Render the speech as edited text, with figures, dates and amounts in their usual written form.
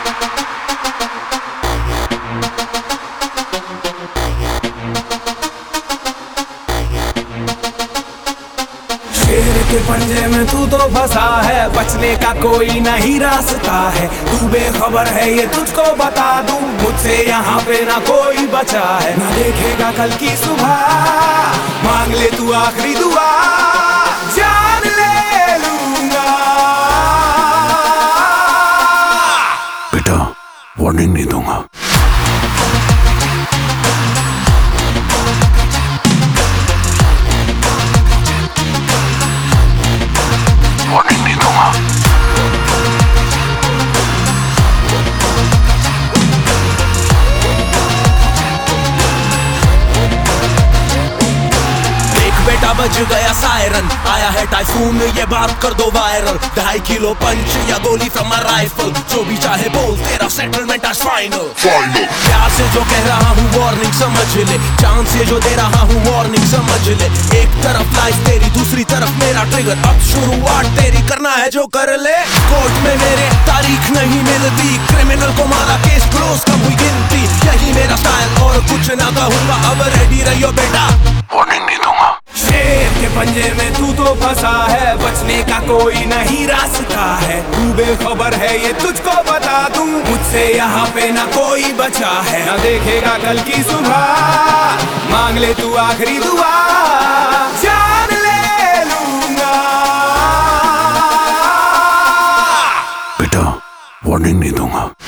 शेर के पंजे में तू तो फंसा है, बचने का कोई नहीं रास्ता है। तू बेखबर है ये तुझको बता दूं, मुझसे यहाँ पे ना कोई बचा है। ना देखेगा कल की सुबह, मांग ले तू आखिरी दुआ, जान ले लूंगा। बेटा वार्निंग नहीं दूंगा। वार्निंग नहीं दूंगा। बेटा बज गया सायरन, आया है टाइफून, ये बात कर दो वायरल। 2.5 किलो पंच या गोली फ्रॉम माय राइफल, जो भी चाहे बोल, तेरा सेटलमेंट आज फाइनल। प्यार से जो कह रहा हूँ वार्निंग समझ ले, चांद से जो दे रहा हूँ वार्निंग समझ ले। एक तरफ लाइफ तेरी, दूसरी तरफ मेरा ट्रिगर, अब शुरुआत तेरी, करना है जो कर ले। कोर्ट में मेरे तारीख नहीं मिलती, क्रिमिनल को मारा केस क्लोज कम हुई गिनती। यही मेरा स्टाइल और कुछ ना कहूँगा, अब रेडी रहियो बेटा, वार्निंग नहीं दूंगा। शेर के पंजे में तू तो फंसा है, बचने का कोई नहीं रास्ता है। तू बेखबर है ये तुझको बता दूं, मुझसे यहाँ पे ना कोई बचा है। ना देखेगा कल की सुबह, मांग ले तू आखिरी दुआ, जान ले लूंगा। बेटा वार्निंग नहीं दूंगा।